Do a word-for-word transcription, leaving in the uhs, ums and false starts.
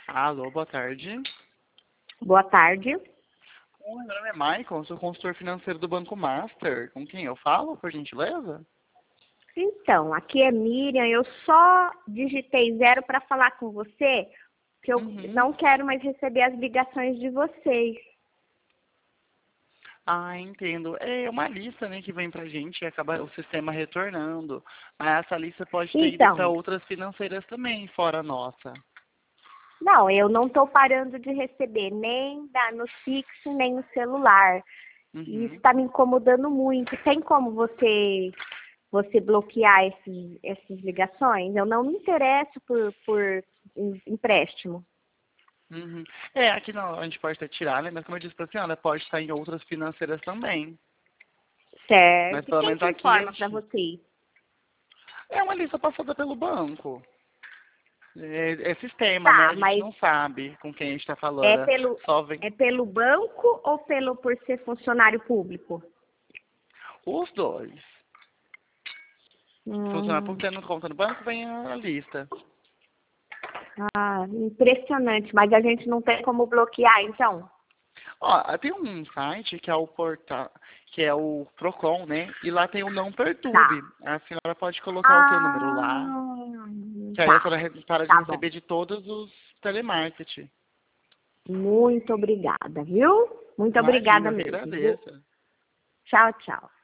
Alô, boa tarde. Boa tarde. Oi, meu nome é Michael, sou consultor financeiro do Banco Master. Com quem eu falo, por gentileza? Então, aqui é Miriam. Eu só digitei zero para falar com você, porque eu Uhum. não quero mais receber as ligações de vocês. Ah, entendo. É uma lista, né, que vem pra gente e acaba o sistema retornando. Mas essa lista pode ter ido para Então, outras financeiras também, fora a nossa. não, eu não estou parando de receber nem da, no fixo, nem no celular. E isso Uhum. está me incomodando muito. Tem como você você bloquear esses, essas ligações? Eu não me interesso por, por em- empréstimo. Uhum. É, aqui não, a gente pode até tirar, né? Mas como eu disse pra senhora, pode estar em outras financeiras também. Mas Certo. E pelo quem menos que aqui a informa para gente... vocês? É uma lista passada pelo banco. É, é sistema, né? Tá, A gente mas não sabe com quem a gente está É falando. pelo, Só vem é pelo banco ou pelo por ser funcionário público? os dois. Funcionar por Hum, ter conta no banco, vem a lista. ah, impressionante, mas a gente não tem como bloquear, então? Ó, tem um site que é o portal, que é o Procon, né? E lá tem o Não Tá. Perturbe. A senhora pode colocar o seu número lá, Ah, que aí a tá. senhora re- para de Tá bom. receber de todos os telemarketing. Muito obrigada, viu? Muito Imagina, obrigada eu que mesmo, viu? agradeço. Tchau, tchau.